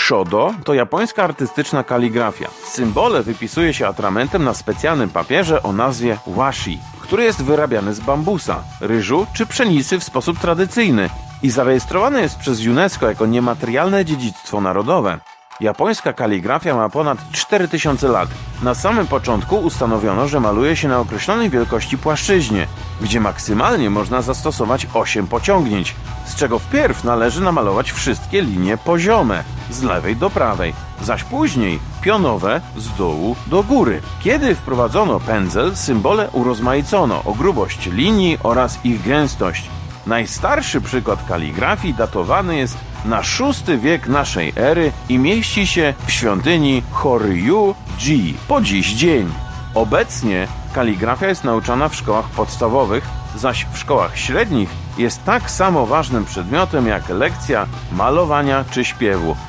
Shodo to japońska artystyczna kaligrafia. Symbole wypisuje się atramentem na specjalnym papierze o nazwie washi, który jest wyrabiany z bambusa, ryżu czy pszenicy w sposób tradycyjny i zarejestrowany jest przez UNESCO jako niematerialne dziedzictwo narodowe. Japońska kaligrafia ma ponad 4000 lat. Na samym początku ustanowiono, że maluje się na określonej wielkości płaszczyźnie, gdzie maksymalnie można zastosować 8 pociągnięć, z czego wpierw należy namalować wszystkie linie poziome, z lewej do prawej, zaś później pionowe z dołu do góry. Kiedy wprowadzono pędzel, symbole urozmaicono o grubość linii oraz ich gęstość. Najstarszy przykład kaligrafii datowany jest na VI wiek naszej ery i mieści się w świątyni Horyu-ji po dziś dzień. Obecnie kaligrafia jest nauczana w szkołach podstawowych, zaś w szkołach średnich jest tak samo ważnym przedmiotem jak lekcja malowania czy śpiewu.